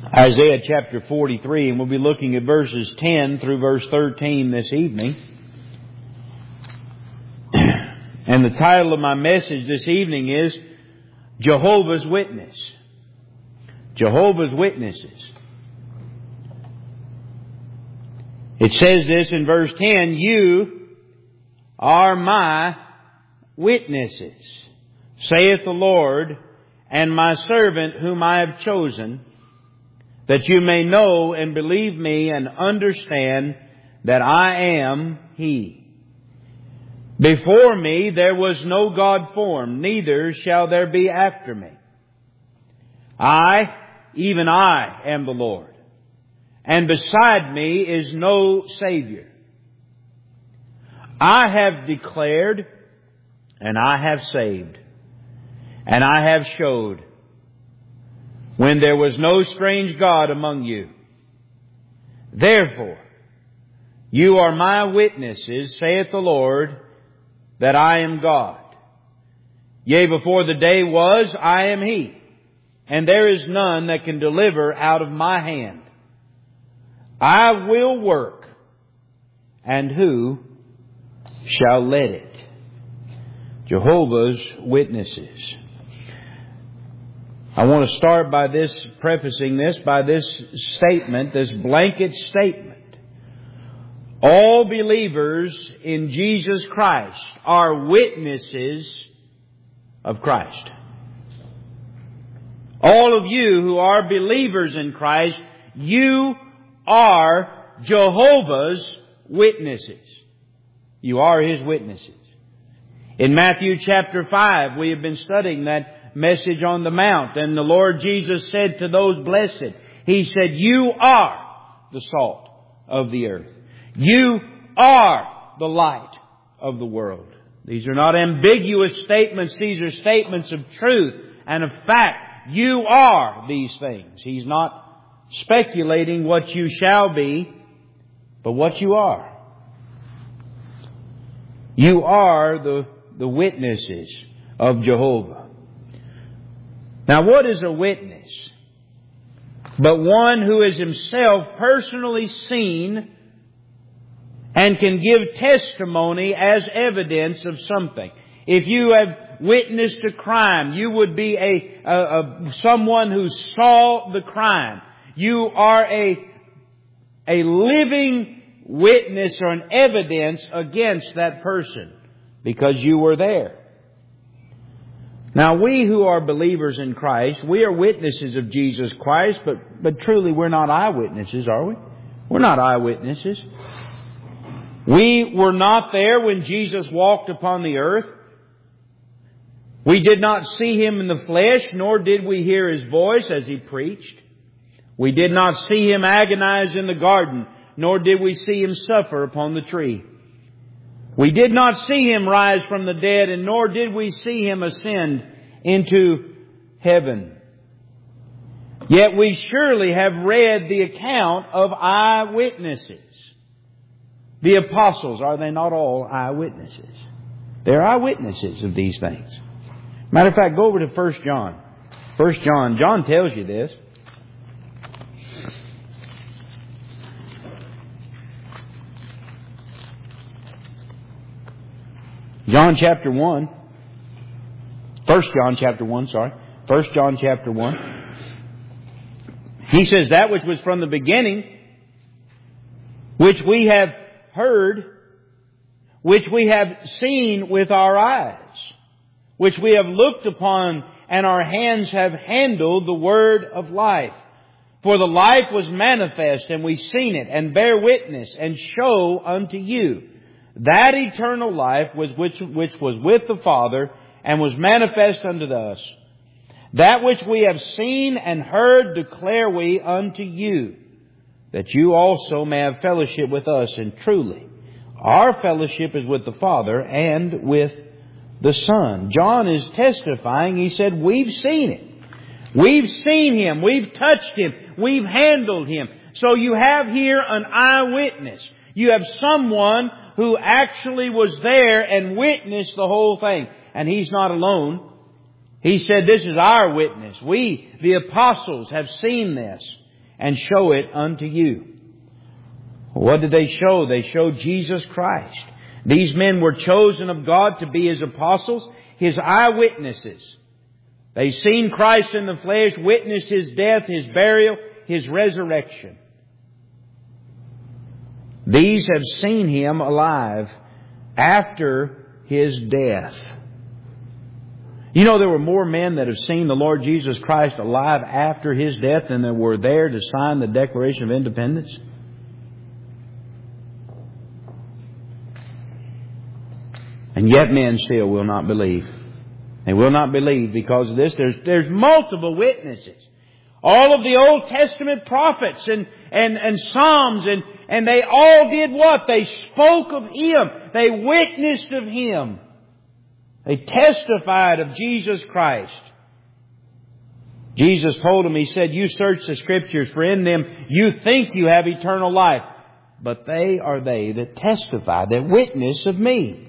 Isaiah chapter 43, and we'll be looking at verses 10 through verse 13 this evening. And the title of my message this evening is Jehovah's Witness. Jehovah's Witnesses. It says this in verse 10, "You are my witnesses, saith the Lord, and my servant whom I have chosen, that you may know and believe me and understand that I am He. Before me there was no God formed, neither shall there be after me. I, even I, am the Lord, and beside me is no Savior. I have declared, and I have saved, and I have showed, when there was no strange God among you. Therefore, you are my witnesses, saith the Lord, that I am God. Yea, before the day was, I am He, and there is none that can deliver out of my hand. I will work, and who shall let it?" Jehovah's Witnesses. I want to start by prefacing this by this statement, this blanket statement. All believers in Jesus Christ are witnesses of Christ. All of you who are believers in Christ, you are Jehovah's Witnesses. You are His witnesses. In Matthew chapter 5, we have been studying that message on the Mount, and the Lord Jesus said to those blessed, He said, "You are the salt of the earth. You are the light of the world." These are not ambiguous statements. These are statements of truth and of fact. You are these things. He's not speculating what you shall be, but what you are. You are the witnesses of Jehovah. Now, what is a witness? But one who is himself personally seen and can give testimony as evidence of something. If you have witnessed a crime, you would be someone who saw the crime. You are a living witness or an evidence against that person because you were there. Now, we who are believers in Christ, we are witnesses of Jesus Christ, but truly we're not eyewitnesses, are we? We're not eyewitnesses. We were not there when Jesus walked upon the earth. We did not see Him in the flesh, nor did we hear His voice as He preached. We did not see Him agonize in the garden, nor did we see Him suffer upon the tree. We did not see Him rise from the dead, and nor did we see Him ascend into heaven. Yet we surely have read the account of eyewitnesses. The apostles, are they not all eyewitnesses? They're eyewitnesses of these things. Matter of fact, go over to 1 John. 1 John. John tells you this. John chapter 1. 1 John chapter 1, sorry. 1 John chapter 1. He says, "That which was from the beginning, which we have heard, which we have seen with our eyes, which we have looked upon, and our hands have handled the word of life. For the life was manifest, and we've seen it, and bear witness, and show unto you that eternal life which was with the Father, and was manifest unto us. That which we have seen and heard declare we unto you, that you also may have fellowship with us. And truly, our fellowship is with the Father and with the Son." John is testifying. He said, we've seen it. We've seen Him. We've touched Him. We've handled Him. So you have here an eyewitness. You have someone who actually was there and witnessed the whole thing. And he's not alone. He said, "This is our witness. We, the apostles, have seen this." and show it unto you. What did they show? They showed Jesus Christ. These men were chosen of God to be His apostles, His eyewitnesses. They've seen Christ in the flesh, witnessed His death, His burial, His resurrection. These have seen Him alive after His death. You know, there were more men that have seen the Lord Jesus Christ alive after His death than there were there to sign the Declaration of Independence. And yet men still will not believe. They will not believe because of this. There's multiple witnesses. All of the Old Testament prophets and Psalms and they all did what? They spoke of Him. They witnessed of Him. They testified of Jesus Christ. Jesus told them, He said, you search the Scriptures, for in them you think you have eternal life. But they are they that testify, that witness of Me.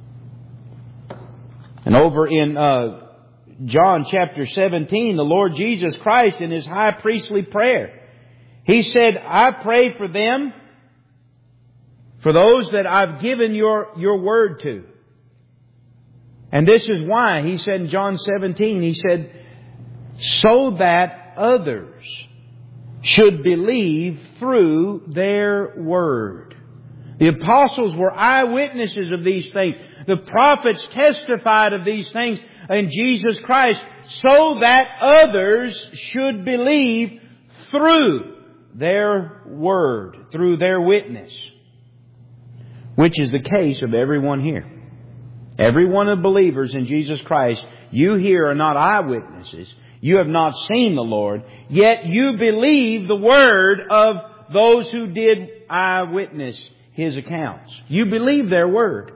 And over in John chapter 17, the Lord Jesus Christ in His high priestly prayer, He said, I pray for them, for those that I've given your word to. And this is why, He said in John 17, He said, so that others should believe through their word. The apostles were eyewitnesses of these things. The prophets testified of these things in Jesus Christ so that others should believe through their word, through their witness. Which is the case of everyone here. Every one of the believers in Jesus Christ, you here are not eyewitnesses. You have not seen the Lord, yet you believe the word of those who did eyewitness His accounts. You believe their word.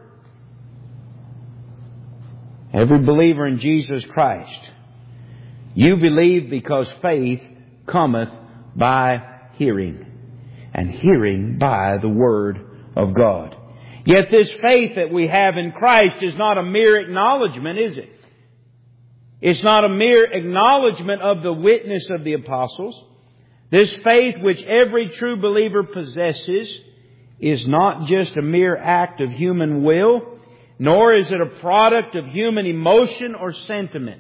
Every believer in Jesus Christ, you believe because faith cometh by hearing, and hearing by the Word of God. Yet this faith that we have in Christ is not a mere acknowledgement, is it? It's not a mere acknowledgement of the witness of the apostles. This faith which every true believer possesses is not just a mere act of human will, nor is it a product of human emotion or sentiment.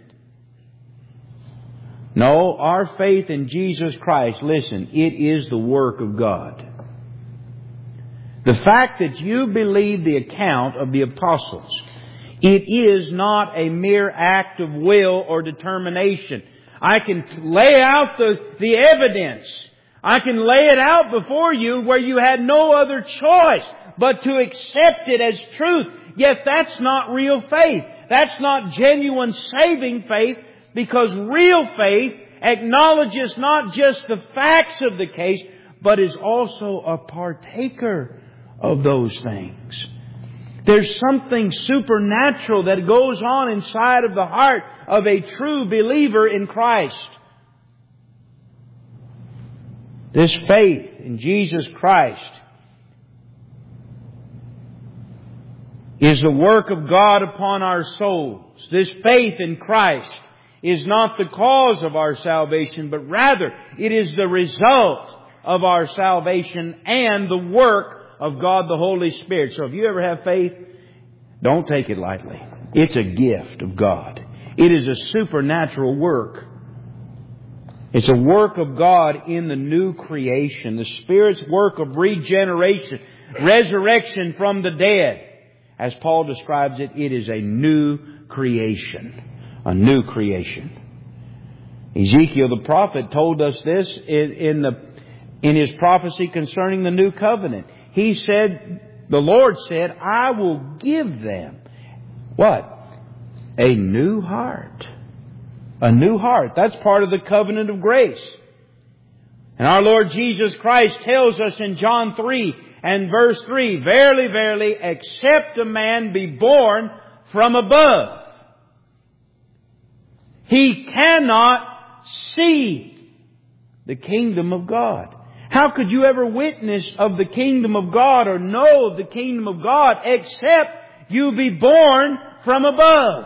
No, our faith in Jesus Christ, listen, it is the work of God. The fact that you believe the account of the apostles, it is not a mere act of will or determination. I can lay out the evidence. I can lay it out before you where you had no other choice but to accept it as truth. Yet that's not real faith. That's not genuine saving faith, because real faith acknowledges not just the facts of the case, but is also a partaker of those things. There's something supernatural that goes on inside of the heart of a true believer in Christ. This faith in Jesus Christ is the work of God upon our souls. This faith in Christ is not the cause of our salvation, but rather it is the result of our salvation and the work of God the Holy Spirit. So if you ever have faith, don't take it lightly. It's a gift of God. It is a supernatural work. It's a work of God in the new creation. The Spirit's work of regeneration, resurrection from the dead. As Paul describes it, it is a new creation. A new creation. Ezekiel the prophet told us this in his prophecy concerning the new covenant. He said, the Lord said, I will give them, what? A new heart. A new heart. That's part of the covenant of grace. And our Lord Jesus Christ tells us in John 3 and verse 3, verily, verily, except a man be born from above, he cannot see the kingdom of God. How could you ever witness of the kingdom of God or know of the kingdom of God except you be born from above?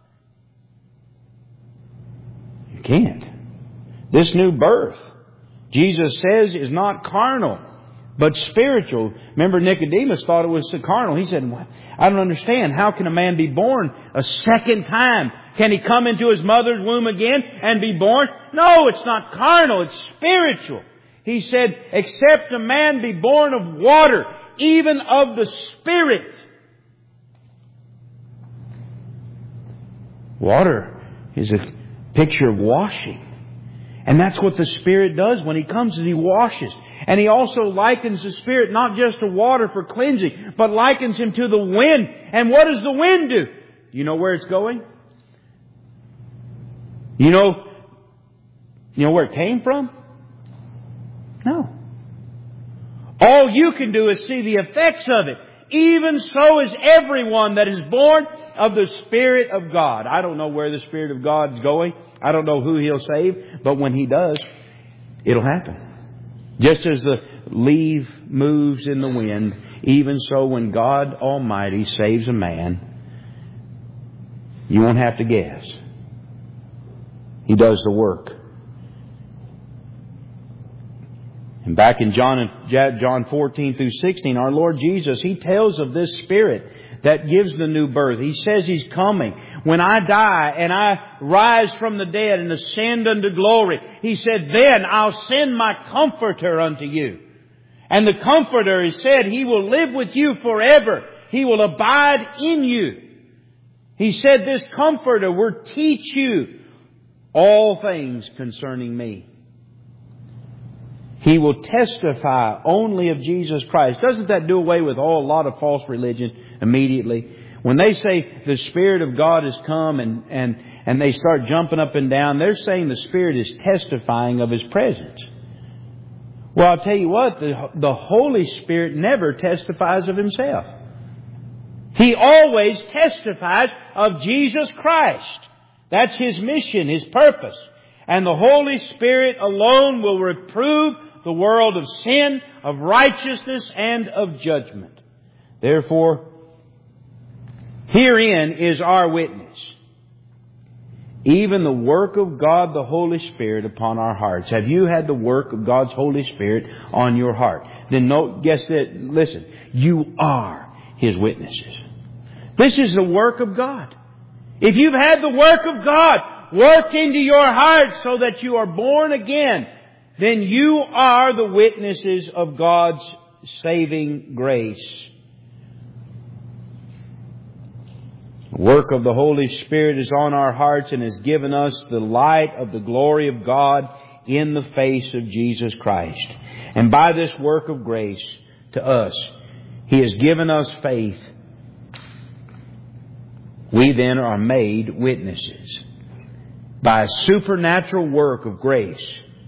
You can't. This new birth Jesus says, is not carnal, but spiritual. Remember, Nicodemus thought it was carnal. He said, I don't understand. How can a man be born a second time? Can he come into his mother's womb again and be born? No, it's not carnal. It's spiritual. He said, except a man be born of water, even of the Spirit. Water is a picture of washing. And that's what the Spirit does when He comes, and He washes. And He also likens the Spirit not just to water for cleansing, but likens Him to the wind. And what does the wind do? You know where it's going? You know where it came from? No. All you can do is see the effects of it. Even so is everyone that is born of the Spirit of God. I don't know where the Spirit of God is going. I don't know who He'll save. But when He does, it'll happen. Just as the leaf moves in the wind, even so when God Almighty saves a man, you won't have to guess. He does the work. And back in John 14 through 16, our Lord Jesus, He tells of this Spirit that gives the new birth. He says He's coming. When I die and I rise from the dead and ascend unto glory, He said, then I'll send my Comforter unto you. And the Comforter, He said, He will live with you forever. He will abide in you. He said this Comforter will teach you all things concerning me. He will testify only of Jesus Christ. Doesn't that do away with a lot of false religion immediately? When they say the Spirit of God has come and they start jumping up and down, they're saying the Spirit is testifying of His presence. Well, I'll tell you what, the Holy Spirit never testifies of Himself. He always testifies of Jesus Christ. That's His mission, His purpose. And the Holy Spirit alone will reprove the world of sin, of righteousness, and of judgment. Therefore, herein is our witness, even the work of God the Holy Spirit upon our hearts. Have you had the work of God's Holy Spirit on your heart? Then listen, you are His witnesses. This is the work of God. If you've had the work of God work into your heart so that you are born again, then you are the witnesses of God's saving grace. The work of the Holy Spirit is on our hearts and has given us the light of the glory of God in the face of Jesus Christ. And by this work of grace to us, He has given us faith. We then are made witnesses by a supernatural work of grace.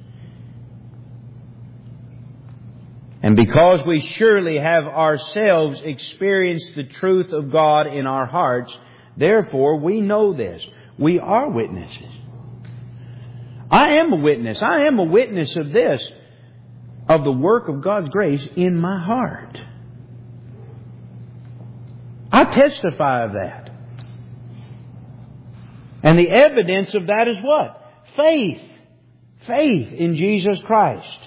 And because we surely have ourselves experienced the truth of God in our hearts, therefore we know this. We are witnesses. I am a witness. I am a witness of this, of the work of God's grace in my heart. I testify of that. And the evidence of that is what? Faith. Faith in Jesus Christ.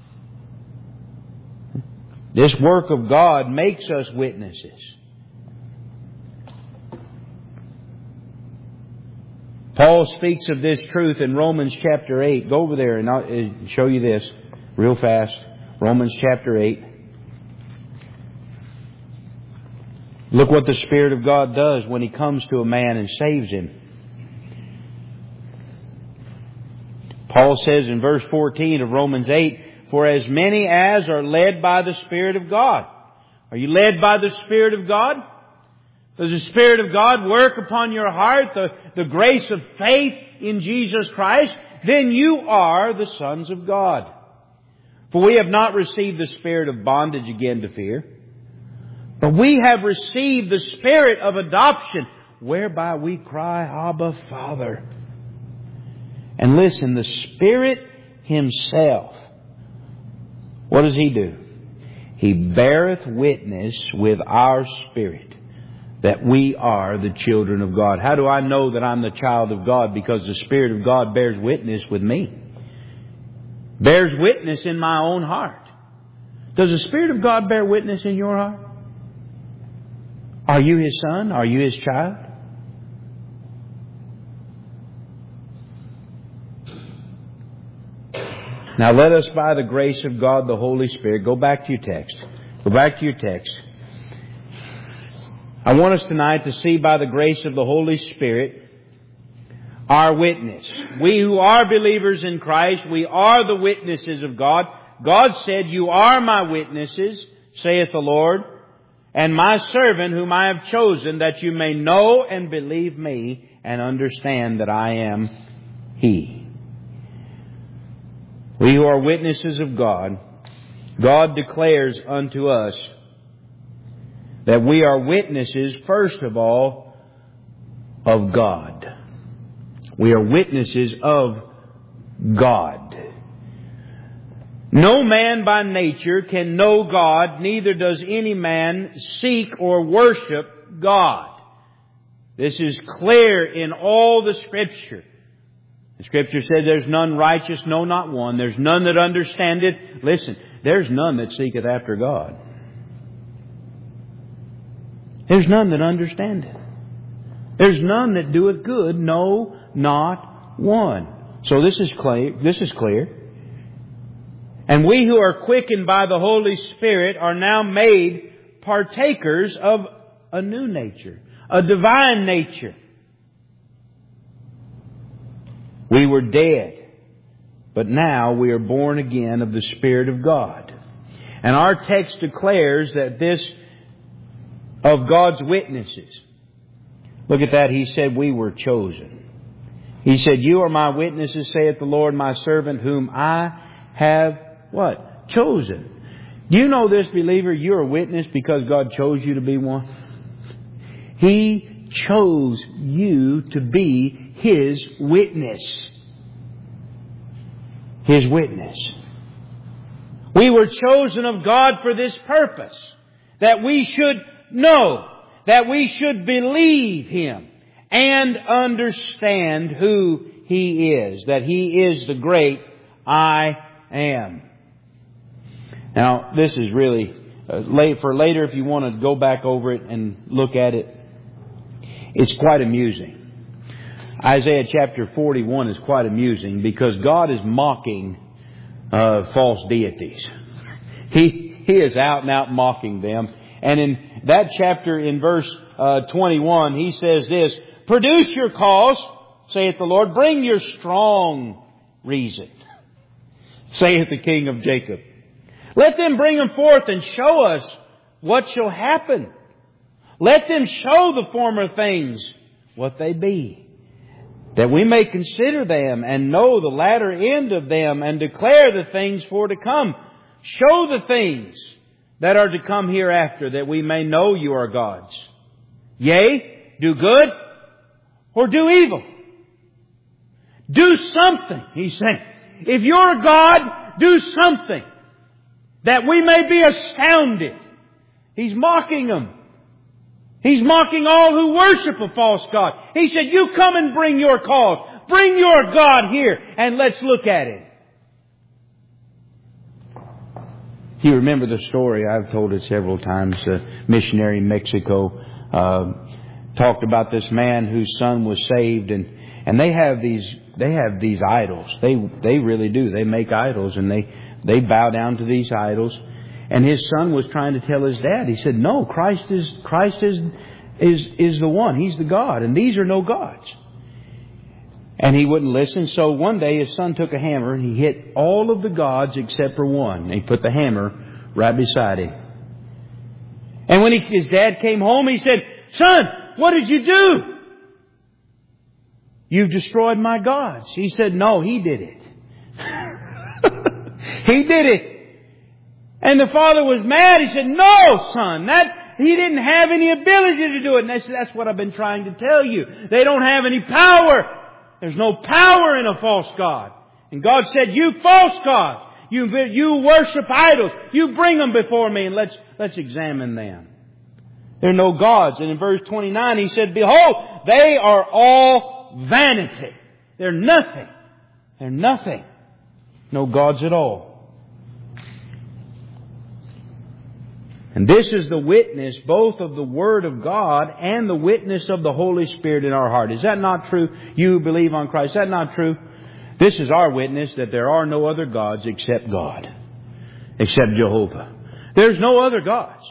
This work of God makes us witnesses. Paul speaks of this truth in Romans chapter 8. Go over there and I'll show you this real fast. Romans chapter 8. Look what the Spirit of God does when He comes to a man and saves him. Paul says in verse 14 of Romans 8, for as many as are led by the Spirit of God. Are you led by the Spirit of God? Does the Spirit of God work upon your heart, the grace of faith in Jesus Christ? Then you are the sons of God. For we have not received the spirit of bondage again to fear, but we have received the Spirit of adoption, whereby we cry, Abba, Father. And listen, the Spirit Himself, what does He do? He beareth witness with our spirit that we are the children of God. How do I know that I'm the child of God? Because the Spirit of God bears witness with me. bears witness in my own heart. Does the Spirit of God bear witness in your heart? Are you His son? Are you His child? Now let us, by the grace of God, the Holy Spirit, go back to your text. Go back to your text. I want us tonight to see by the grace of the Holy Spirit our witness. We who are believers in Christ, we are the witnesses of God. God said, "You are my witnesses, saith the Lord, and my servant whom I have chosen, that you may know and believe me and understand that I am He." We who are witnesses of God, God declares unto us that we are witnesses, first of all, of God. We are witnesses of God. No man by nature can know God, neither does any man seek or worship God. This is clear in all the Scripture. The Scripture said, "There's none righteous, no, not one. There's none that understandeth." Listen, there's none that seeketh after God. There's none that understandeth. There's none that doeth good, no, not one. So this is clear. And we who are quickened by the Holy Spirit are now made partakers of a new nature, a divine nature. We were dead, but now we are born again of the Spirit of God. And our text declares that this of God's witnesses. Look at that. He said we were chosen. He said, "You are my witnesses, saith the Lord, my servant whom I have," what? Chosen. Do you know this, believer? You're a witness because God chose you to be one. He chose you to be His witness. His witness. We were chosen of God for this purpose, that we should know, that we should believe Him and understand who He is, that He is the great I Am. Now, this is really for later if you want to go back over it and look at it. It's quite amusing. Isaiah chapter 41 is quite amusing because God is mocking false deities. He is out and out mocking them. And in that chapter, in verse 21, He says this, "Produce your cause, saith the Lord. Bring your strong reason, saith the King of Jacob. Let them bring them forth and show us what shall happen. Let them show the former things what they be, that we may consider them and know the latter end of them and declare the things for to come. Show the things that are to come hereafter, that we may know you are gods. Yea, do good or do evil." Do something, He's saying. If you're God, do something that we may be astounded. He's mocking them. He's mocking all who worship a false god. He said, "You come and bring your cause. Bring your God here and let's look at it." You remember the story, I've told it several times. A missionary in Mexico talked about this man whose son was saved, and they have these idols. They really do. They make idols and they bow down to these idols. And his son was trying to tell his dad. He said, "No, Christ is the one. He's the God, and these are no gods." And he wouldn't listen. So one day his son took a hammer and he hit all of the gods except for one. And he put the hammer right beside him. And when his dad came home, he said, "Son, what did you do?" "You've destroyed my gods." He said, "No, he did it." He did it. And the father was mad. He said, "No, son, he didn't have any ability to do it." And I said, "That's what I've been trying to tell you. They don't have any power. There's no power in a false god." And God said, "You false gods, you worship idols. You bring them before me and let's examine them. They're no gods." And in verse 29 He said, "Behold, they are all vanity." They're nothing. They're nothing. no gods at all. And this is the witness both of the Word of God and the witness of the Holy Spirit in our heart. Is that not true? You who believe on Christ, is that not true? This is our witness that there are no other gods except God. Except Jehovah. There's no other gods.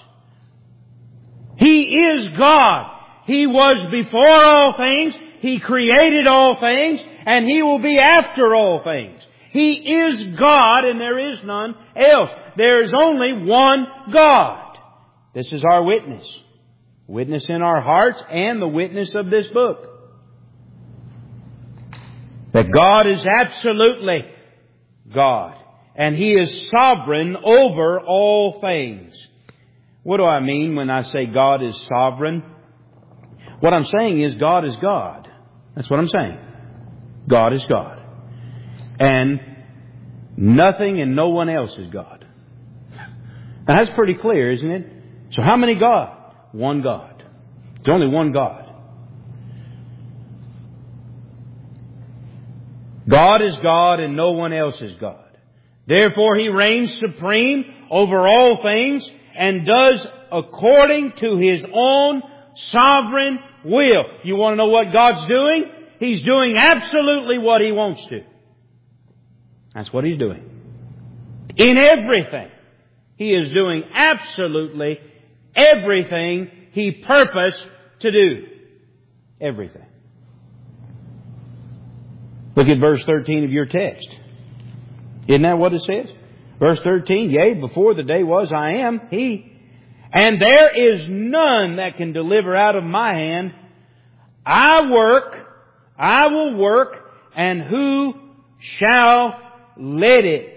He is God. He was before all things. He created all things. And He will be after all things. He is God and there is none else. There is only one God. This is our witness. Witness in our hearts and the witness of this book. That God is absolutely God. And He is sovereign over all things. What do I mean when I say God is sovereign? What I'm saying is God is God. That's what I'm saying. God is God. And nothing and no one else is God. Now that's pretty clear, isn't it? So how many gods? One God. There's only one God. God is God and no one else is God. Therefore He reigns supreme over all things and does according to His own sovereign will. You want to know what God's doing? He's doing absolutely what He wants to. That's what He's doing. In everything. He is doing absolutely everything He purposed to do. Everything. Look at verse 13 of your text. Isn't that what it says? Verse 13, yea, before the day was I am He. And there is none that can deliver out of my hand. I will work, and who shall let it?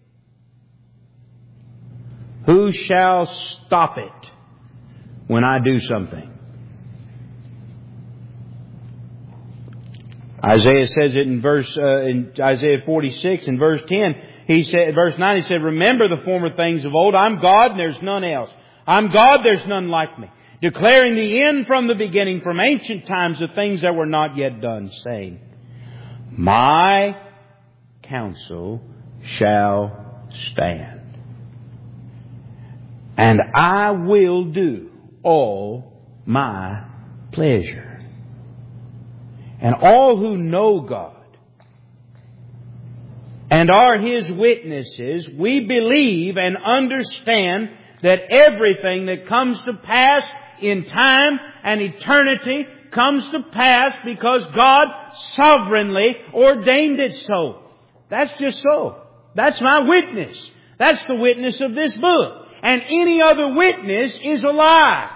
Who shall stop it when I do something? Isaiah says it in Isaiah 46 and verse 10. He said, verse 9, He said, remember the former things of old. I'm God and there's none else. I'm God, there's none like me. Declaring the end from the beginning, from ancient times, of things that were not yet done, saying, my counsel shall stand. And I will do all my pleasure. And all who know God and are His witnesses, we believe and understand that everything that comes to pass in time and eternity comes to pass because God sovereignly ordained it so. That's just so. That's my witness. That's the witness of this book. And any other witness is a lie.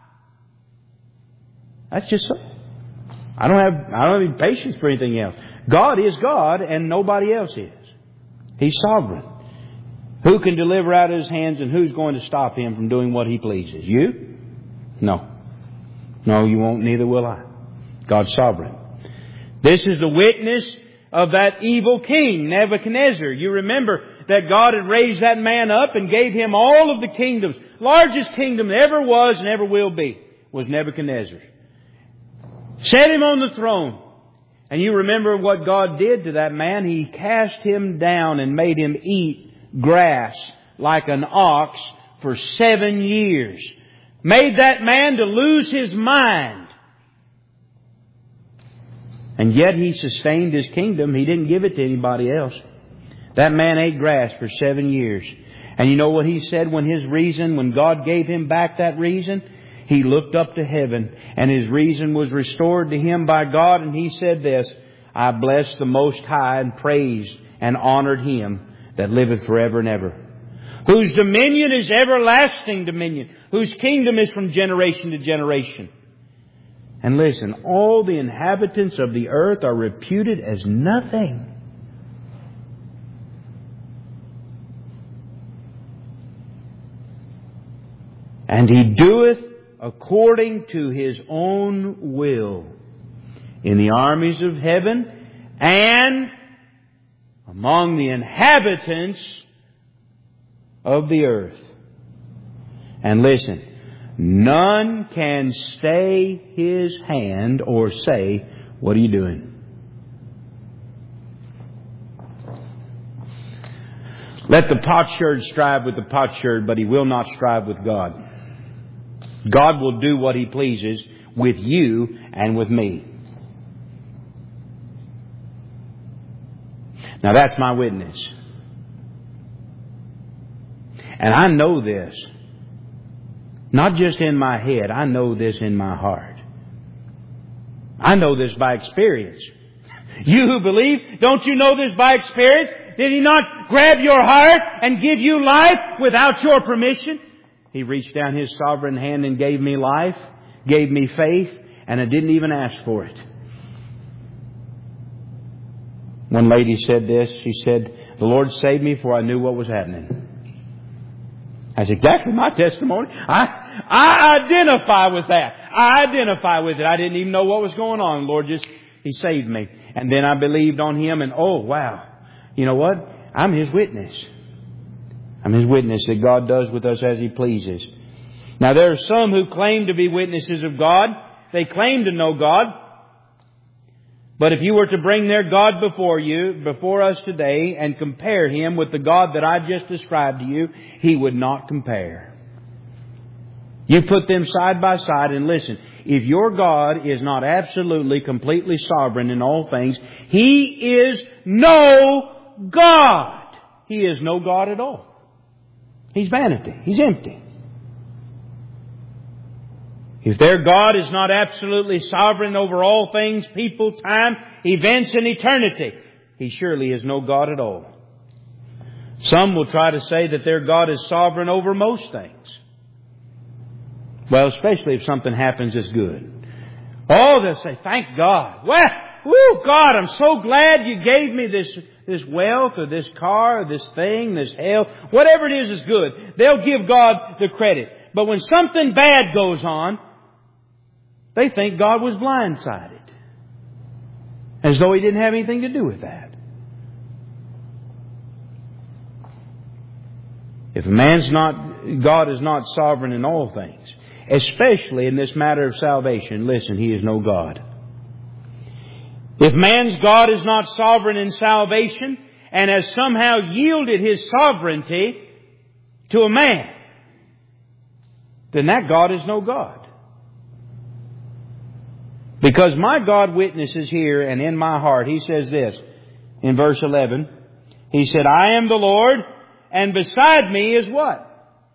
That's just so. I don't have any patience for anything else. God is God and nobody else is. He's sovereign. Who can deliver out of His hands and who's going to stop Him from doing what He pleases? You? No. No, you won't. Neither will I. God's sovereign. This is the witness of that evil king, Nebuchadnezzar. You remember that God had raised that man up and gave him all of the kingdoms. Largest kingdom that ever was and ever will be was Nebuchadnezzar. Set him on the throne. And you remember what God did to that man. He cast him down and made him eat grass like an ox for 7 years. Made that man to lose his mind. And yet He sustained his kingdom. He didn't give it to anybody else. That man ate grass for 7 years. And you know what he said when God gave him back that reason? He looked up to heaven and his reason was restored to him by God. And he said this, I blessed the Most High and praised and honored Him that liveth forever and ever. Whose dominion is everlasting dominion. Whose kingdom is from generation to generation. And listen, all the inhabitants of the earth are reputed as nothing. And He doeth according to His own will in the armies of heaven and among the inhabitants of the earth. And listen, none can stay His hand or say, what are you doing? Let the potsherd strive with the potsherd, but he will not strive with God. God will do what He pleases with you and with me. Now that's my witness. And I know this. Not just in my head, I know this in my heart. I know this by experience. You who believe, don't you know this by experience? Did He not grab your heart and give you life without your permission? He reached down His sovereign hand and gave me life, gave me faith, and I didn't even ask for it. One lady said this. She said, "The Lord saved me before I knew what was happening." That's exactly my testimony. I identify with that. I identify with it. I didn't even know what was going on. The Lord He saved me. And then I believed on Him, and oh wow. You know what? I'm His witness. I'm His witness that God does with us as He pleases. Now there are some who claim to be witnesses of God. They claim to know God. But if you were to bring their God before us today, and compare Him with the God that I just described to you, He would not compare. You put them side by side and listen. If your God is not absolutely, completely sovereign in all things, He is no God. He is no God at all. He's vanity. He's empty. If their God is not absolutely sovereign over all things, people, time, events, and eternity, He surely is no God at all. Some will try to say that their God is sovereign over most things. Well, especially if something happens that's good. Oh, they'll say, "Thank God. Well, God, I'm so glad you gave me this wealth or this car or this thing, this health. Whatever it is good." They'll give God the credit. But when something bad goes on, they think God was blindsided. As though He didn't have anything to do with that. If God is not sovereign in all things, especially in this matter of salvation, listen, He is no God. If man's God is not sovereign in salvation and has somehow yielded His sovereignty to a man, then that God is no God. Because my God witnesses here and in my heart. He says this in verse 11. He said, "I am the Lord, and beside me is" what?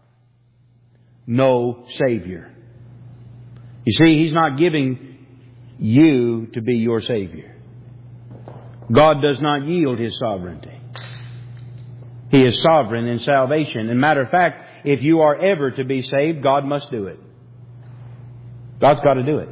"No Savior." You see, He's not giving you to be your Savior. God does not yield His sovereignty. He is sovereign in salvation. As a matter of fact, if you are ever to be saved, God must do it. God's got to do it.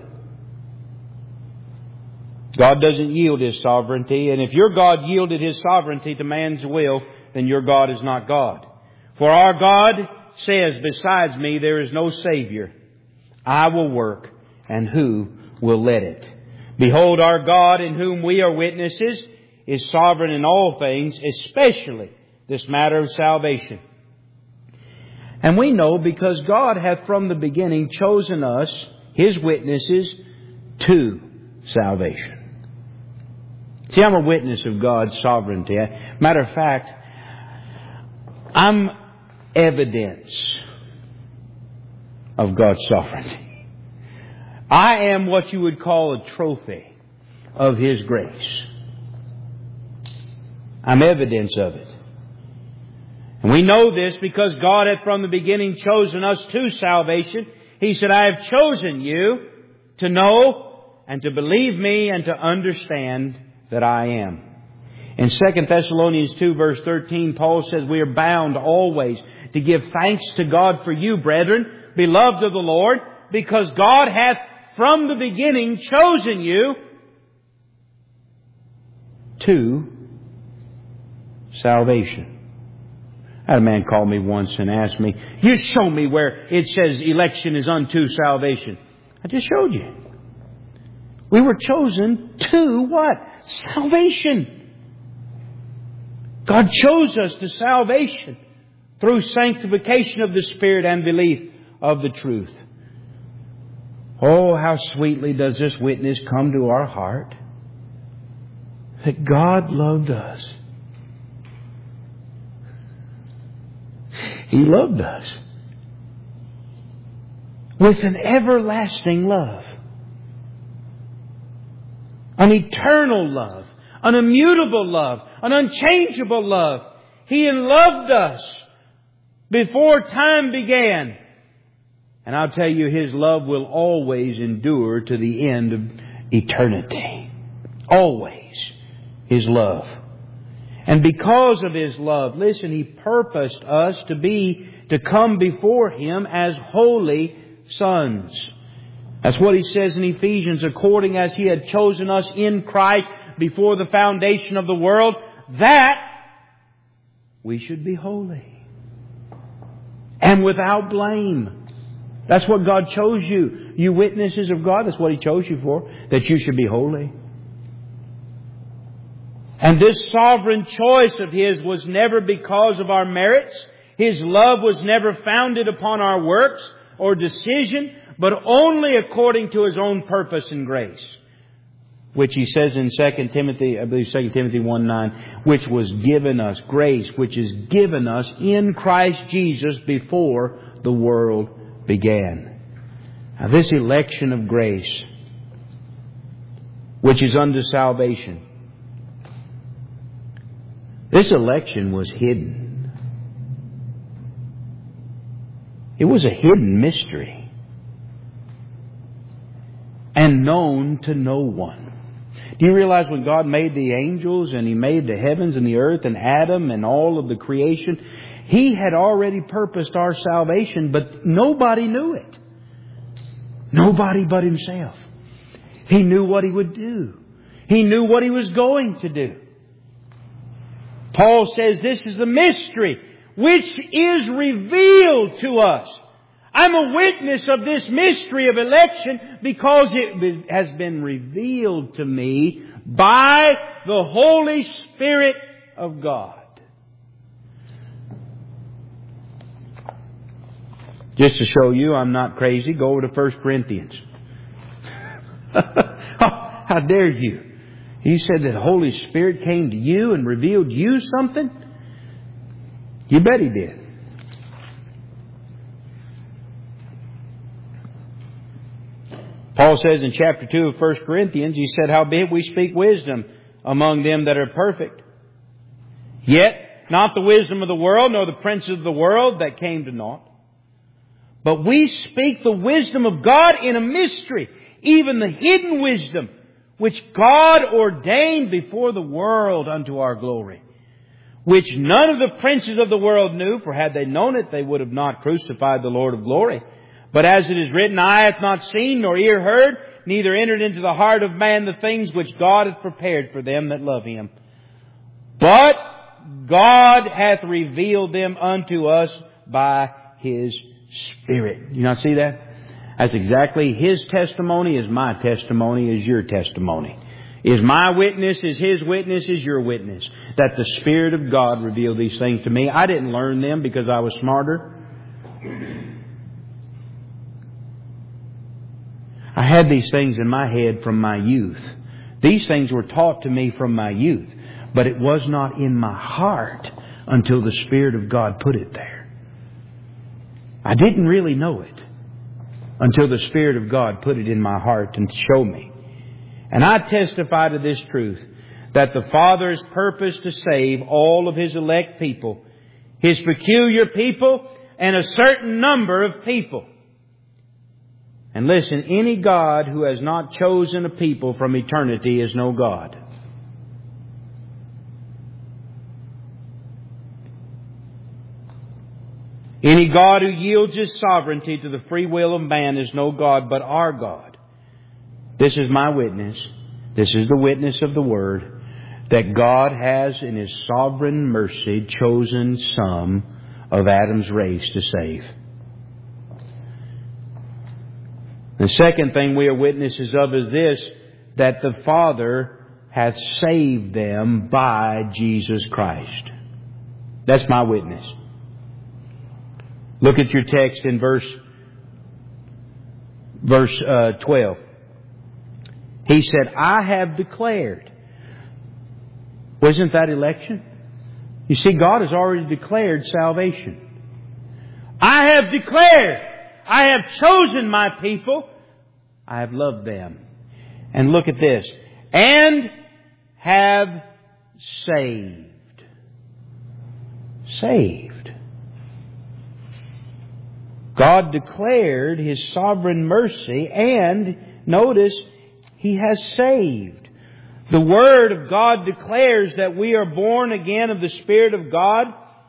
God doesn't yield His sovereignty. And if your God yielded His sovereignty to man's will, then your God is not God. For our God says, "Besides me there is no Savior. I will work, and who will let it?" Behold, our God, in whom we are witnesses, is sovereign in all things, especially this matter of salvation. And we know because God hath from the beginning chosen us, His witnesses, to salvation. See, I'm a witness of God's sovereignty. Matter of fact, I'm evidence of God's sovereignty. I am what you would call a trophy of His grace. I'm evidence of it. And we know this because God hath from the beginning chosen us to salvation. He said, "I have chosen you to know and to believe me and to understand that I am." In 2 Thessalonians 2 verse 13, Paul says, "We are bound always to give thanks to God for you, brethren, beloved of the Lord, because God hath from the beginning chosen you to salvation." I had a man call me once and asked me, "You show me where it says election is unto salvation." I just showed you. We were chosen to what? Salvation. God chose us to salvation through sanctification of the Spirit and belief of the truth. Oh, how sweetly does this witness come to our heart that God loved us. He loved us with an everlasting love. An eternal love. An immutable love. An unchangeable love. He loved us before time began. And I'll tell you, His love will always endure to the end of eternity. Always His love. And because of His love, listen, He purposed us to come before Him as holy sons. That's what He says in Ephesians, according as He had chosen us in Christ before the foundation of the world, that we should be holy and without blame. That's what God chose you. You witnesses of God, that's what He chose you for, that you should be holy. And this sovereign choice of His was never because of our merits. His love was never founded upon our works or decision, but only according to His own purpose and grace. Which He says in 2 Timothy 1:9, which was given us, grace, which is given us in Christ Jesus before the world began. Now this election of grace, which is unto salvation, this election was hidden. It was a hidden mystery. And known to no one. Do you realize when God made the angels and He made the heavens and the earth and Adam and all of the creation, He had already purposed our salvation, but nobody knew it. Nobody but Himself. He knew what He would do. He knew what He was going to do. Paul says this is the mystery which is revealed to us. I'm a witness of this mystery of election because it has been revealed to me by the Holy Spirit of God. Just to show you I'm not crazy, go over to 1 Corinthians. How dare you? He said that the Holy Spirit came to you and revealed you something? You bet He did. Paul says in chapter 2 of 1 Corinthians, he said, howbeit we speak wisdom among them that are perfect. Yet not the wisdom of the world, nor the princes of the world that came to naught. But we speak the wisdom of God in a mystery, even the hidden wisdom, which God ordained before the world unto our glory, which none of the princes of the world knew, for had they known it, they would have not crucified the Lord of glory. But as it is written, eye hath not seen, nor ear heard, neither entered into the heart of man the things which God hath prepared for them that love Him. But God hath revealed them unto us by His Spirit. You not see that? That's exactly His testimony is my testimony, is your testimony. Is my witness, is His witness, is your witness. That the Spirit of God revealed these things to me. I didn't learn them because I was smarter. I had these things in my head from my youth. These things were taught to me from my youth. But it was not in my heart until the Spirit of God put it there. I didn't really know it until the Spirit of God put it in my heart and showed me. And I testify to this truth, that the Father has purposed to save all of His elect people, His peculiar people, and a certain number of people. And listen, any God who has not chosen a people from eternity is no God. Any God who yields His sovereignty to the free will of man is no God but our God. This is my witness. This is the witness of the Word, that God has in His sovereign mercy chosen some of Adam's race to save. The second thing we are witnesses of is this, that the Father hath saved them by Jesus Christ. That's my witness. Look at your text in verse 12. He said, I have declared. Wasn't that election? You see, God has already declared salvation. have declared, I have chosen my people, I have loved them. And look at this. And have saved. Saved. God declared His sovereign mercy, and notice, He has saved. The Word of God declares that we are born again of the Spirit of God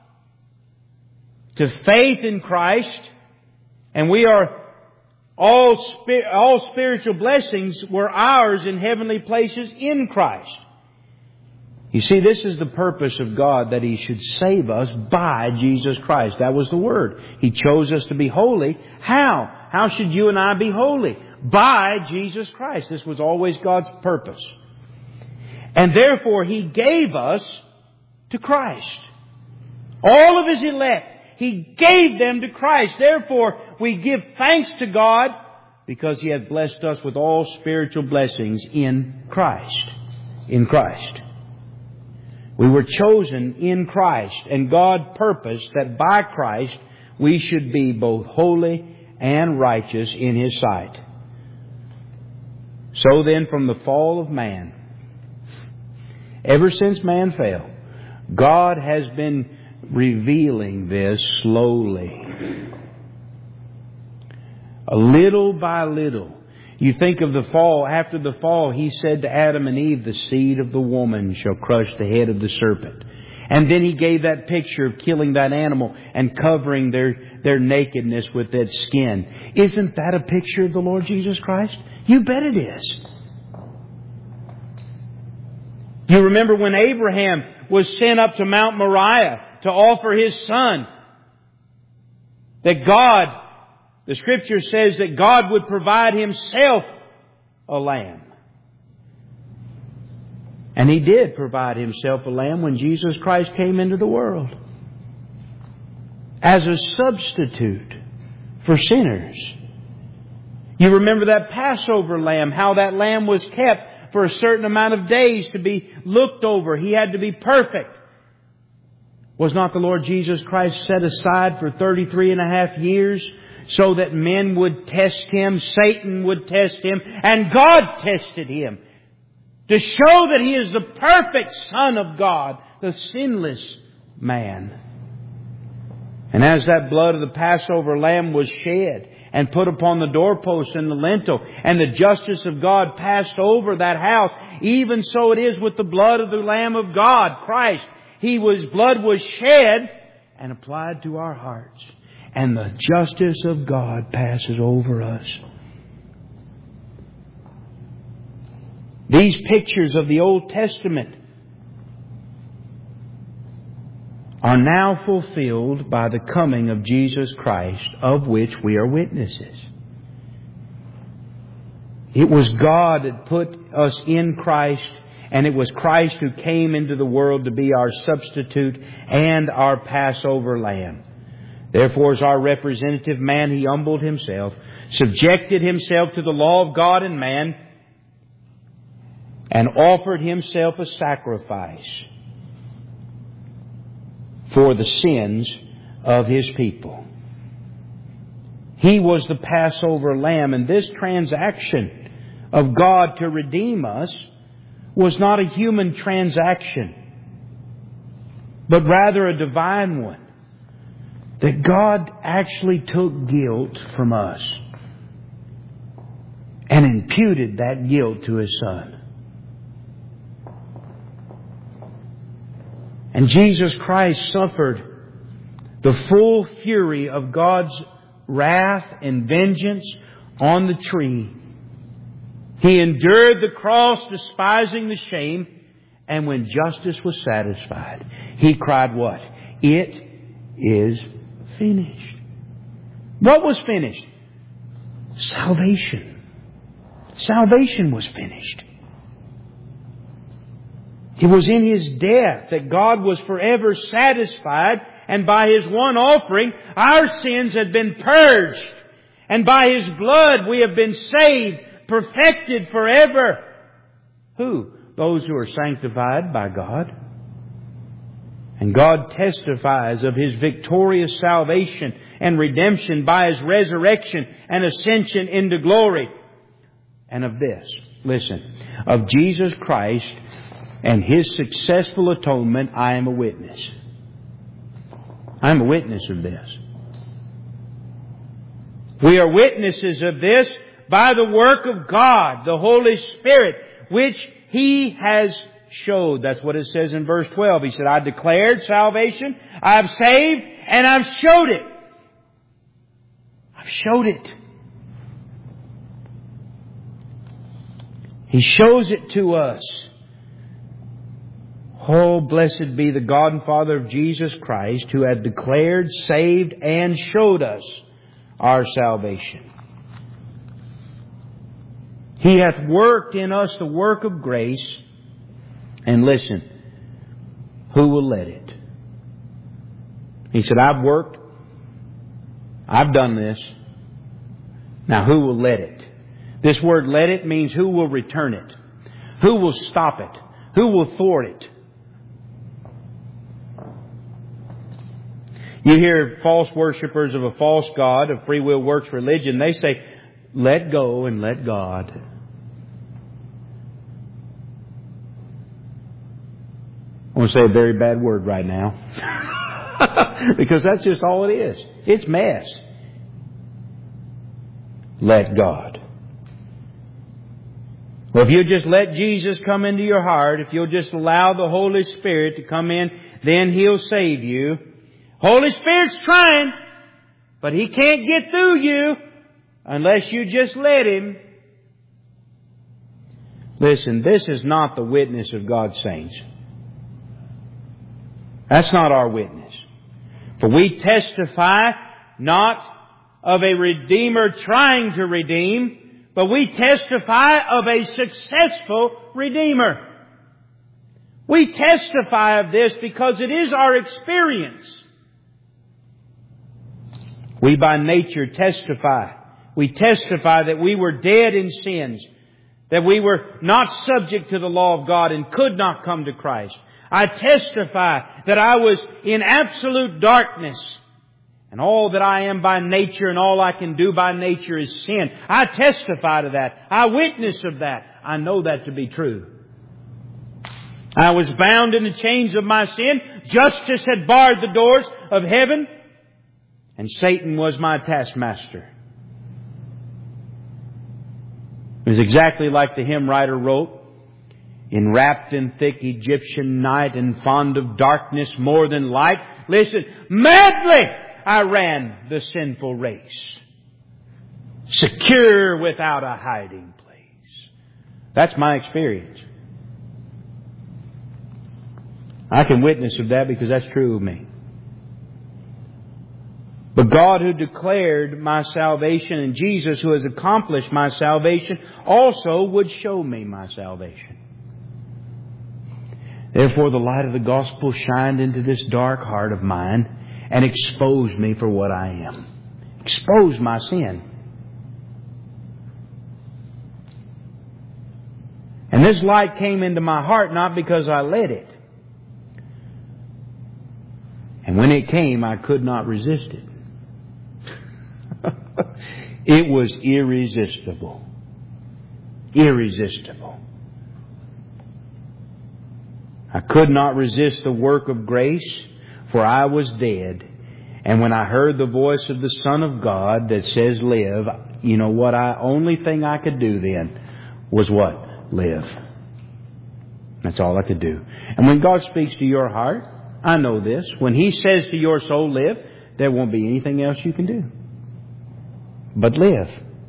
to faith in Christ, and we are all spiritual blessings were ours in heavenly places in Christ. You see, this is the purpose of God, that He should save us by Jesus Christ. That was the Word. He chose us to be holy. How? How should you and I be holy? By Jesus Christ. This was always God's purpose. And therefore, He gave us to Christ. All of His elect, He gave them to Christ. Therefore, we give thanks to God because He hath blessed us with all spiritual blessings in Christ. In Christ. We were chosen in Christ, and God purposed that by Christ we should be both holy and righteous in His sight. So then, from the fall of man, ever since man fell, God has been revealing this slowly. A little by little. You think of the fall. After the fall, He said to Adam and Eve, the seed of the woman shall crush the head of the serpent. And then He gave that picture of killing that animal and covering their nakedness with that skin. Isn't that a picture of the Lord Jesus Christ? You bet it is. You remember when Abraham was sent up to Mount Moriah to offer his son, that God, the Scripture says that God would provide Himself a lamb. And He did provide Himself a lamb when Jesus Christ came into the world. As a substitute for sinners. You remember that Passover lamb, how that lamb was kept for a certain amount of days to be looked over. He had to be perfect. Was not the Lord Jesus Christ set aside for 33 and a half years so that men would test Him, Satan would test Him, and God tested Him to show that He is the perfect Son of God, the sinless man. And as that blood of the Passover lamb was shed and put upon the doorpost and the lintel, and the justice of God passed over that house, even so it is with the blood of the Lamb of God, Christ. Blood was shed and applied to our hearts. And the justice of God passes over us. These pictures of the Old Testament are now fulfilled by the coming of Jesus Christ, of which we are witnesses. It was God that put us in Christ, and it was Christ who came into the world to be our substitute and our Passover lamb. Therefore, as our representative man, He humbled Himself, subjected Himself to the law of God and man, and offered Himself a sacrifice for the sins of His people. He was the Passover lamb, and this transaction of God to redeem us was not a human transaction, but rather a divine one. That God actually took guilt from us and imputed that guilt to His Son. And Jesus Christ suffered the full fury of God's wrath and vengeance on the tree. He endured the cross, despising the shame, and when justice was satisfied, He cried what? It is finished. What was finished? Salvation. Salvation was finished. It was in His death that God was forever satisfied, and by His one offering, our sins had been purged. And by His blood, we have been saved, perfected forever. Who? Those who are sanctified by God. And God testifies of His victorious salvation and redemption by His resurrection and ascension into glory. And of this, listen, of Jesus Christ and His successful atonement, I am a witness. I am a witness of this. We are witnesses of this by the work of God, the Holy Spirit, which He has showed. That's what it says in verse 12. He said, I declared salvation, I've saved, and I've showed it. I've showed it. He shows it to us. Oh, blessed be the God and Father of Jesus Christ, who hath declared, saved, and showed us our salvation. He hath worked in us the work of grace. And listen, who will let it? He said, I've worked. I've done this. Now who will let it? This word let it means who will return it? Who will stop it? Who will thwart it? You hear false worshippers of a false God, of free will works religion, they say, let go and let God. I want to say a very bad word right now. Because that's just all it is. It's mess. Let God. Well, if you just let Jesus come into your heart, if you'll just allow the Holy Spirit to come in, then He'll save you. Holy Spirit's trying, but He can't get through you unless you just let Him. Listen, this is not the witness of God's saints. That's not our witness. For we testify not of a Redeemer trying to redeem, but we testify of a successful Redeemer. We testify of this because it is our experience. We by nature testify. We testify that we were dead in sins, that we were not subject to the law of God and could not come to Christ. I testify that I was in absolute darkness, and all that I am by nature and all I can do by nature is sin. I testify to that. I witness of that. I know that to be true. I was bound in the chains of my sin. Justice had barred the doors of heaven, and Satan was my taskmaster. It was exactly like the hymn writer wrote, enwrapped in thick Egyptian night and fond of darkness more than light. Listen, madly I ran the sinful race, secure without a hiding place. That's my experience. I can witness of that because that's true of me. But God who declared my salvation and Jesus who has accomplished my salvation also would show me my salvation. Therefore the light of the gospel shined into this dark heart of mine and exposed me for what I am. Exposed my sin. And this light came into my heart not because I let it. And when it came, I could not resist it. It was irresistible. Irresistible. I could not resist the work of grace, for I was dead. And when I heard the voice of the Son of God that says live, you know what? Only thing I could do then was what? Live. That's all I could do. And when God speaks to your heart, I know this. When He says to your soul, live, there won't be anything else you can do but live.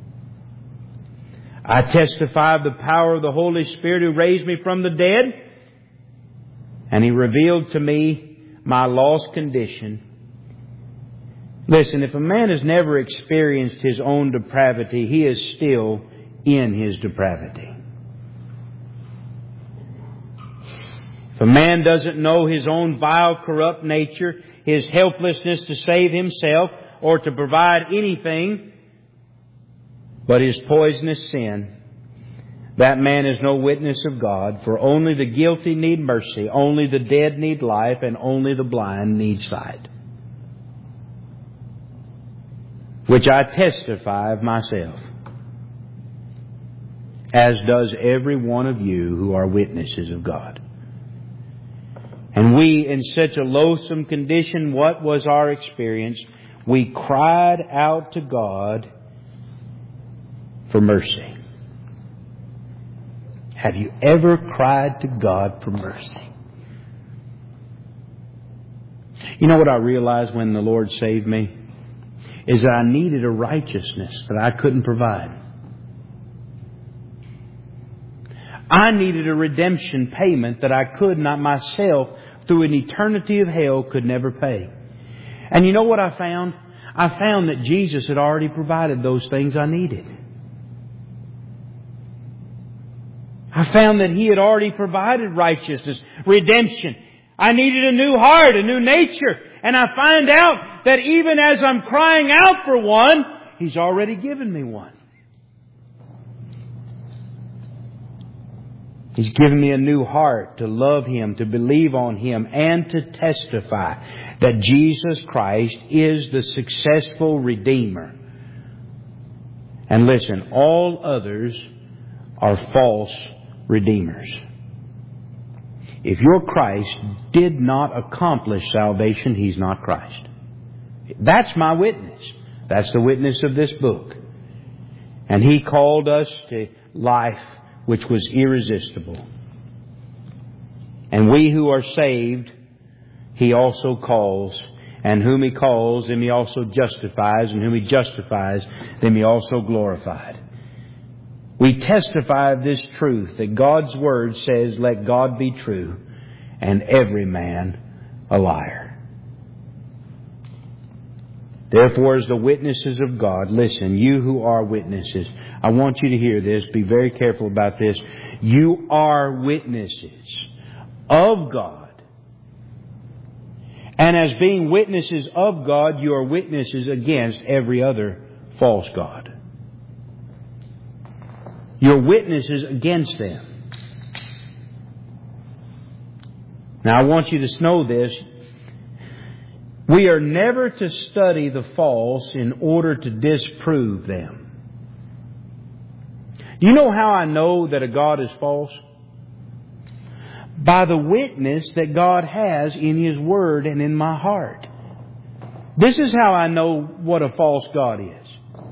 I testify of the power of the Holy Spirit who raised me from the dead, and He revealed to me my lost condition. Listen, if a man has never experienced his own depravity, he is still in his depravity. If a man doesn't know his own vile, corrupt nature, his helplessness to save himself or to provide anything but his poisonous sin, that man is no witness of God, for only the guilty need mercy, only the dead need life, and only the blind need sight. which I testify of myself, as does every one of you who are witnesses of God. And we, in such a loathsome condition, what was our experience? We cried out to God for mercy. Have you ever cried to God for mercy? You know what I realized when the Lord saved me? Is that I needed a righteousness that I couldn't provide. I needed a redemption payment that I could not myself, through an eternity of hell, could never pay. And you know what I found? I found that Jesus had already provided those things I needed. I found that He had already provided righteousness, redemption. I needed a new heart, a new nature. And I find out that even as I'm crying out for one, He's already given me one. He's given me a new heart to love Him, to believe on Him, and to testify that Jesus Christ is the successful Redeemer. And listen, all others are false redeemers. If your Christ did not accomplish salvation, He's not Christ. That's my witness. That's the witness of this book. And He called us to life which was irresistible. And we who are saved, He also calls. And whom He calls, them He also justifies. And whom He justifies, them He also glorified. We testify of this truth, that God's Word says, let God be true, and every man a liar. Therefore, as the witnesses of God, listen, you who are witnesses, I want you to hear this. Be very careful about this. You are witnesses of God. And as being witnesses of God, you are witnesses against every other false god. You're witnesses against them. Now, I want you to know this. We are never to study the false in order to disprove them. You know how I know that a God is false? By the witness that God has in His Word and in my heart. This is how I know what a false God is.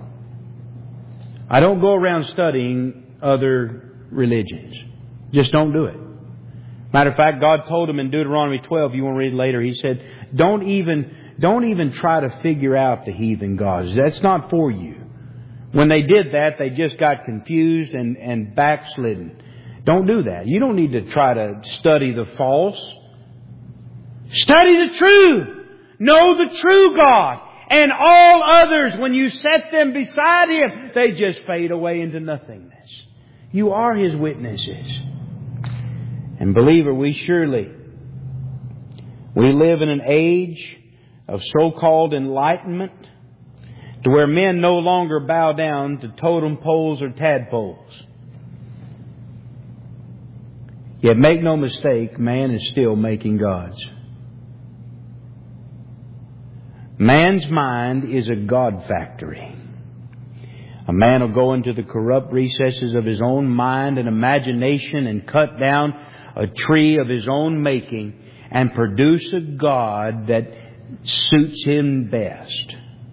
I don't go around studying other religions. Just don't do it. Matter of fact, God told them in Deuteronomy 12, you want to read later, He said, don't even try to figure out the heathen gods. That's not for you. When they did that, they just got confused and backslidden. Don't do that. You don't need to try to study the false. Study the true. Know the true God. And all others, when you set them beside Him, they just fade away into nothingness. You are His witnesses. And believer, we live in an age of so-called enlightenment, to where men no longer bow down to totem poles or tadpoles. Yet make no mistake, man is still making gods. Man's mind is a God factory. A man will go into the corrupt recesses of his own mind and imagination and cut down a tree of his own making and produce a God that suits him best.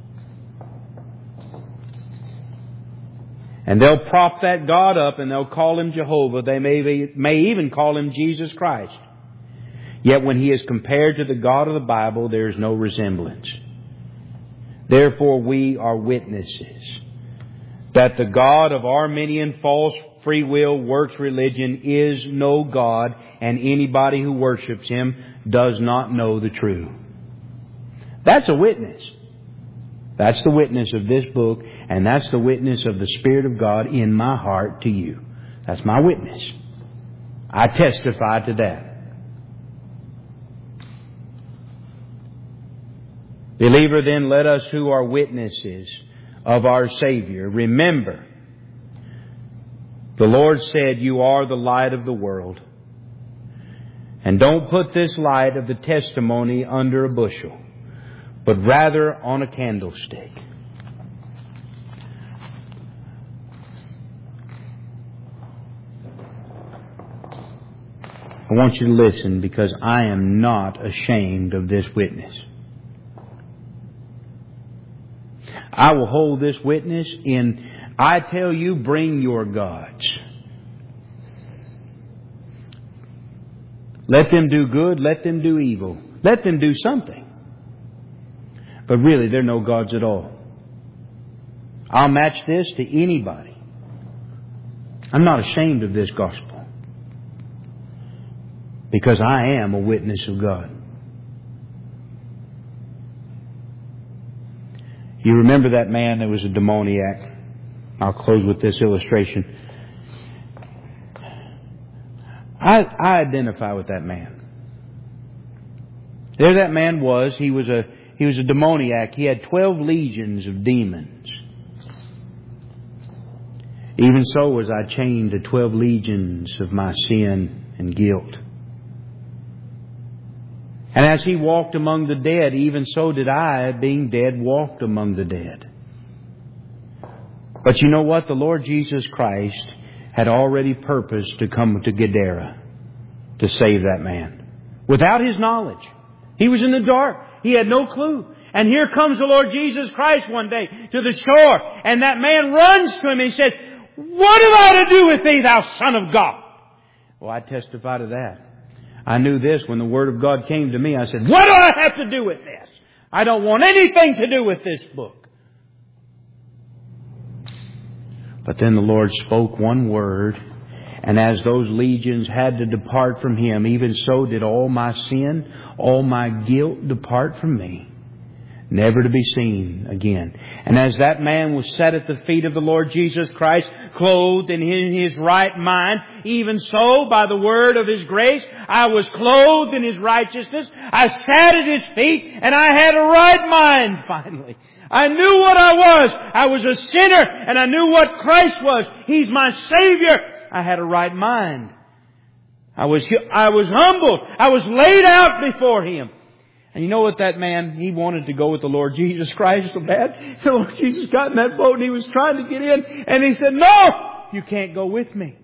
And they'll prop that God up and they'll call Him Jehovah. They may even call Him Jesus Christ. Yet when He is compared to the God of the Bible, there is no resemblance. Therefore, we are witnesses that the God of Arminian false free will works religion is no God, and anybody who worships Him does not know the true. That's a witness. That's the witness of this book, and that's the witness of the Spirit of God in my heart to you. That's my witness. I testify to that. Believer, then, let us who are witnesses of our Savior remember, the Lord said, you are the light of the world. And don't put this light of the testimony under a bushel, but rather on a candlestick, I want you to listen, because I am not ashamed of this witness. I will hold this witness in, I tell you, bring your gods. Let them do good, let them do evil. Let them do something. But really, they're no gods at all. I'll match this to anybody. I'm not ashamed of this gospel, because I am a witness of God. You remember that man that was a demoniac? I'll close with this illustration. I identify with that man. There that man was. He was a demoniac. He had 12 legions of demons. Even so was I chained to 12 legions of my sin and guilt. And as he walked among the dead, even so did I, being dead, walked among the dead. But you know what? The Lord Jesus Christ had already purposed to come to Gadara to save that man. Without his knowledge. He was in the dark. He had no clue. And here comes the Lord Jesus Christ one day to the shore. And that man runs to him and says, "What have I to do with thee, thou Son of God?" Well, I testify to that. I knew this when the Word of God came to me. I said, what do I have to do with this? I don't want anything to do with this book. But then the Lord spoke one word, and as those legions had to depart from Him, even so did all my sin, all my guilt depart from me, never to be seen again. And as that man was set at the feet of the Lord Jesus Christ, clothed in His right mind, even so, by the word of His grace, I was clothed in His righteousness. I sat at His feet, and I had a right mind finally. I knew what I was. I was a sinner, and I knew what Christ was. He's my Savior. I had a right mind. I was humbled. I was laid out before Him. And you know what, that man, he wanted to go with the Lord Jesus Christ so bad. The Lord Jesus got in that boat and he was trying to get in. And he said, "No, you can't go with me."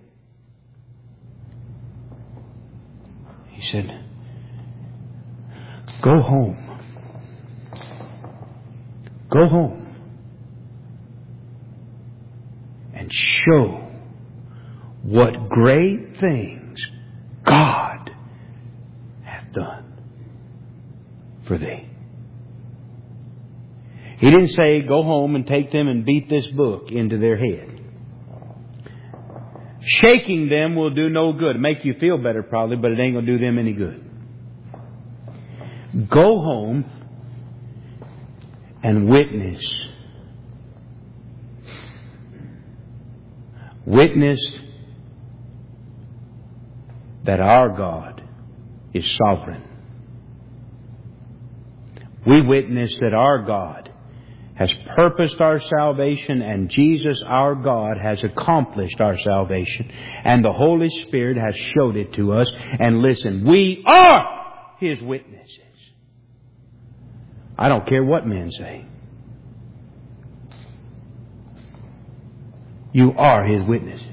He said, "Go home. Go home and show what great things God hath done for thee." He didn't say, "Go home and take them and beat this book into their head." Shaking them will do no good. Make you feel better probably, but it ain't going to do them any good. Go home and witness. Witness that our God is sovereign. We witness that our God has purposed our salvation, and Jesus, our God, has accomplished our salvation, and the Holy Spirit has showed it to us. And listen, we are His witnesses. I don't care what men say. You are His witnesses.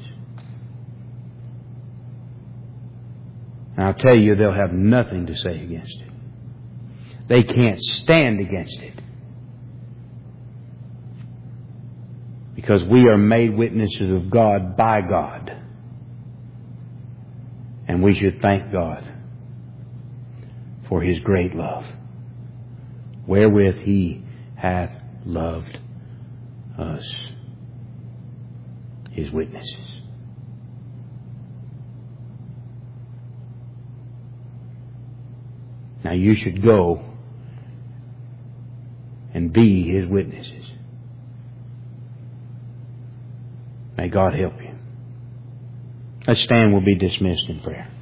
And I'll tell you, they'll have nothing to say against it. They can't stand against it. Because we are made witnesses of God by God. And we should thank God for His great love, wherewith He hath loved us, His witnesses. Now you should go and be His witnesses. May God help you. Let's stand. We'll be dismissed in prayer.